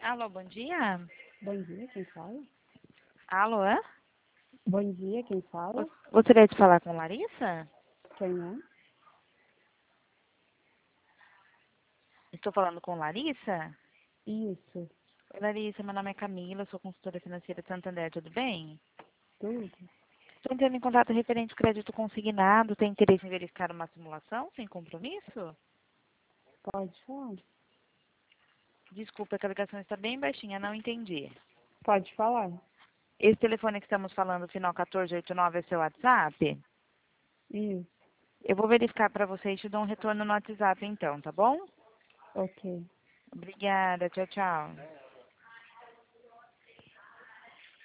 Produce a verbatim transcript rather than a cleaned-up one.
Alô, bom dia. Bom dia, quem fala? Alô, hã? Bom dia, quem fala? Go- Gostaria de falar com Larissa? Quem é? Estou falando com Larissa? Isso, Oi, Larissa, meu nome é Camila, sou consultora financeira de Santander, tudo bem? tudo? Estou entrando em contato referente ao crédito consignado. Tem interesse em verificar uma simulação sem compromisso? Pode falar? Desculpa, é que a ligação está bem baixinha, não entendi. Pode falar? Esse telefone que estamos falando, final quatorze oitenta e nove, é seu WhatsApp? Isso, Eu vou verificar para você e te dou um retorno no WhatsApp então, tá bom? ok. Obrigada, tchau, tchau.